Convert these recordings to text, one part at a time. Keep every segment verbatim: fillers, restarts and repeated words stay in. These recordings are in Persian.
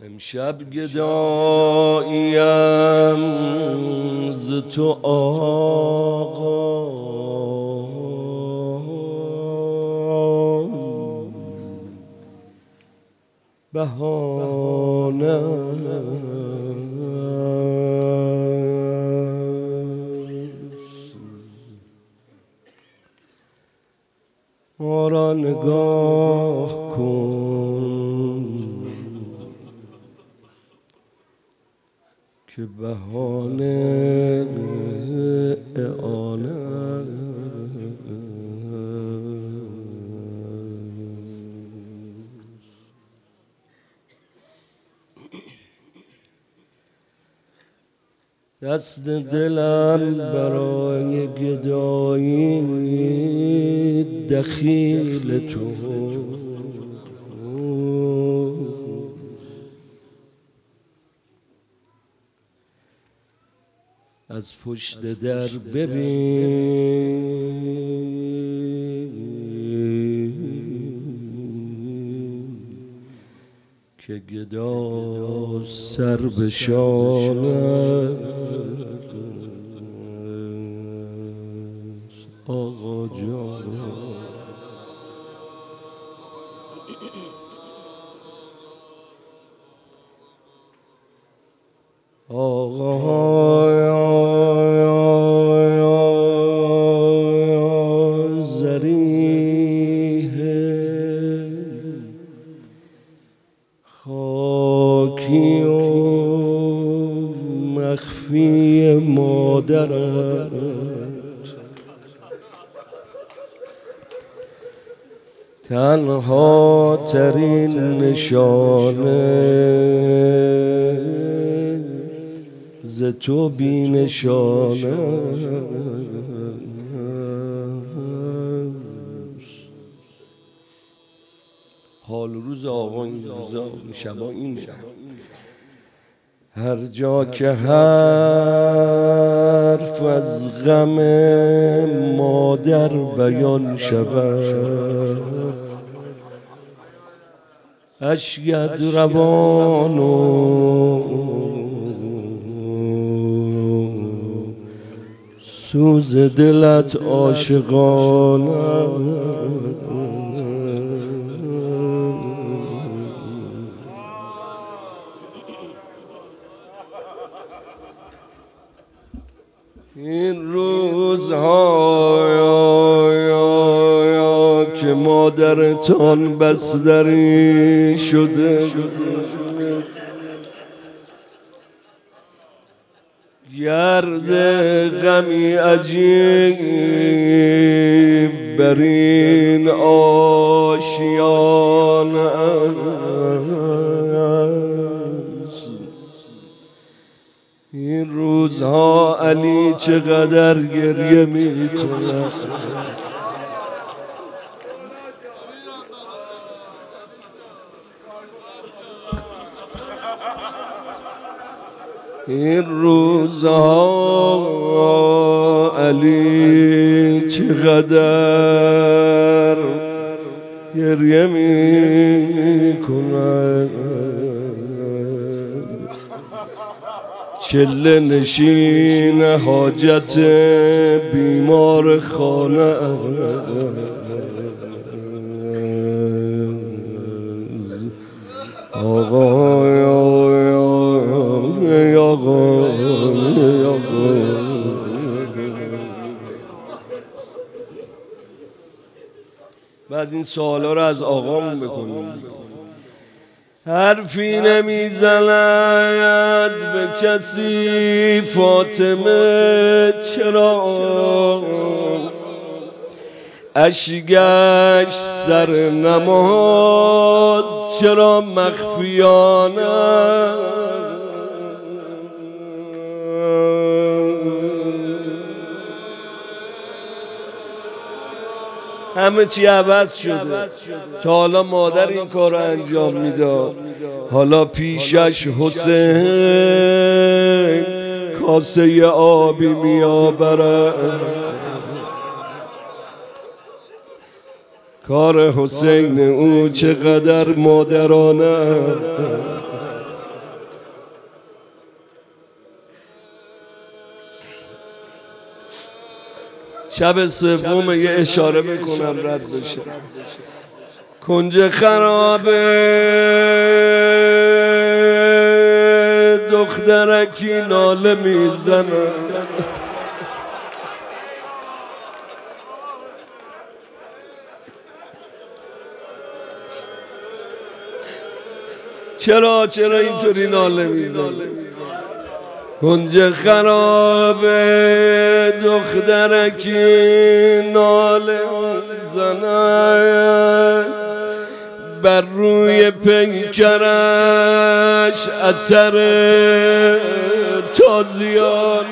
امشب گداییم ز تو آقا، بهانه ما را نگاه کن که بهانه اعانه دست دلم برای گدایی دخیل تو، از پشت در ببین که گدا سر به شانه آقا جان. آقا زریح خاکی و مخفی مادرت، تنها ترین نشانه ز تو بی نشانه. حال روز آقا این روزا این شبا این شب هر جا که حرف از غم مادر بیان شود، اشکت روان و سوز دلت عاشقانه. این روزها که مادرتان بستری شده، گرد غمی عجیب بر این آشیان است. این روزها علی چقدر گریه می کند، این روزها علی چقدر گریه می کند. چله نشین حاجت بیمار خانه، آقا بعد این سوالا رو از آقامون بکنیم. حرفی نمیزند به کسی فاطمه چرا، اشکش سر نماز چرا مخفیانه. همه چی عوض شده. تا حالا مادر این کار رو انجام میداد، حالا پیشش حسین کاسه آبی میآورد. کار حسین او چقدر مادرانه. شب سوم یه اشاره میکنم رد بشه. کنج خرابه دخترکی ناله میزنه، چرا چرا اینطوری ناله میزنه؟ کنج خرابه دخترکی ناله میزنه، بر روی پیکرش اثر تازیانه،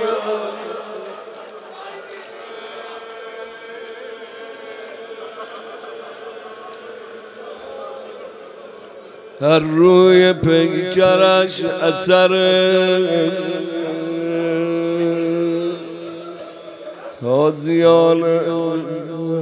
هر روی پیکرش اثر تازیانه.